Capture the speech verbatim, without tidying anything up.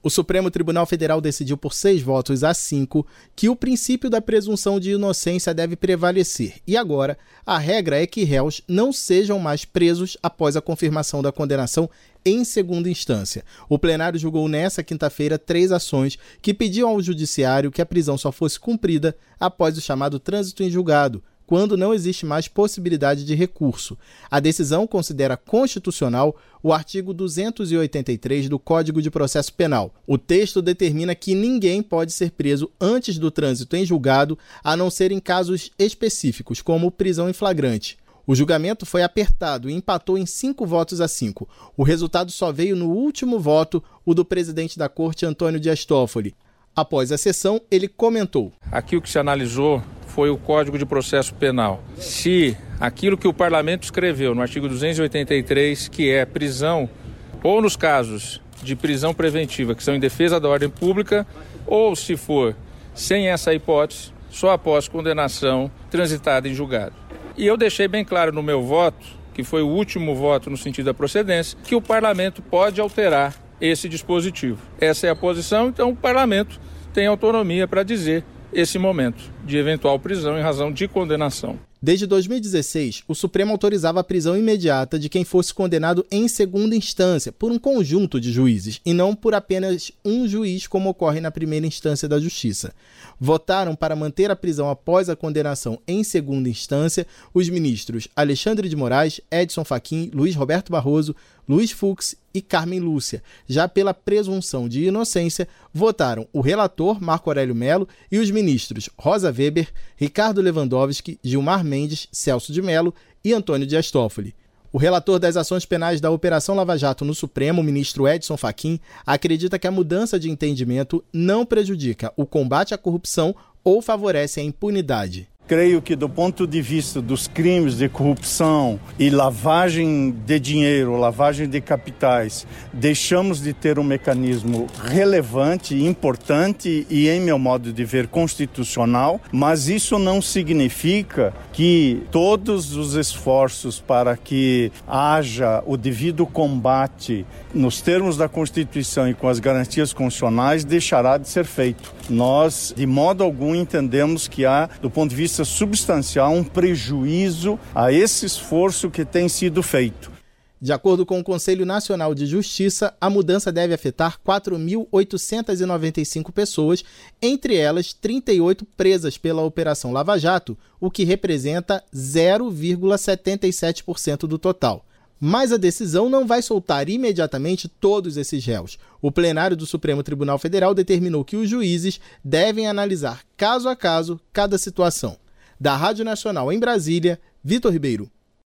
O Supremo Tribunal Federal decidiu por seis votos a cinco que o princípio da presunção de inocência deve prevalecer. E agora, a regra é que réus não sejam mais presos após a confirmação da condenação em segunda instância. O plenário julgou nesta quinta-feira três ações que pediam ao judiciário que a prisão só fosse cumprida após o chamado trânsito em julgado, quando não existe mais possibilidade de recurso. A decisão considera constitucional o artigo duzentos e oitenta e três do Código de Processo Penal. O texto determina que ninguém pode ser preso antes do trânsito em julgado, a não ser em casos específicos, como prisão em flagrante. O julgamento foi apertado e empatou em cinco votos a cinco. O resultado só veio no último voto, o do presidente da Corte, Antônio Dias Toffoli. Após a sessão, ele comentou: Aqui o que se analisou foi o Código de Processo Penal. Se aquilo que o Parlamento escreveu no artigo duzentos e oitenta e três, que é prisão, ou nos casos de prisão preventiva, que são em defesa da ordem pública, ou se for sem essa hipótese, só após condenação transitada em julgado. E eu deixei bem claro no meu voto, que foi o último voto no sentido da procedência, que o Parlamento pode alterar esse dispositivo. Essa é a posição, então o Parlamento tem autonomia para dizer esse momento de eventual prisão em razão de condenação. Desde dois mil e dezesseis, o Supremo autorizava a prisão imediata de quem fosse condenado em segunda instância por um conjunto de juízes e não por apenas um juiz, como ocorre na primeira instância da Justiça. Votaram para manter a prisão após a condenação em segunda instância os ministros Alexandre de Moraes, Edson Fachin, Luiz Roberto Barroso, Luiz Fux e Carmen Lúcia. Já pela presunção de inocência, votaram o relator Marco Aurélio Mello e os ministros Rosa Weber, Ricardo Lewandowski, Gilmar Mendes, Celso de Mello e Antônio Dias Toffoli. O relator das ações penais da Operação Lava Jato no Supremo, o ministro Edson Fachin, acredita que a mudança de entendimento não prejudica o combate à corrupção ou favorece a impunidade. Creio que do ponto de vista dos crimes de corrupção e lavagem de dinheiro, lavagem de capitais, deixamos de ter um mecanismo relevante, importante e, em meu modo de ver, constitucional, mas isso não significa que todos os esforços para que haja o devido combate nos termos da Constituição e com as garantias constitucionais deixará de ser feito. Nós, de modo algum, entendemos que há, do ponto de vista substancial, um prejuízo a esse esforço que tem sido feito. De acordo com o Conselho Nacional de Justiça, a mudança deve afetar quatro mil oitocentas e noventa e cinco pessoas, entre elas trinta e oito presas pela Operação Lava Jato, o que representa zero vírgula setenta e sete por cento do total. Mas a decisão não vai soltar imediatamente todos esses réus. O plenário do Supremo Tribunal Federal determinou que os juízes devem analisar caso a caso cada situação. Da Rádio Nacional em Brasília, Vitor Ribeiro.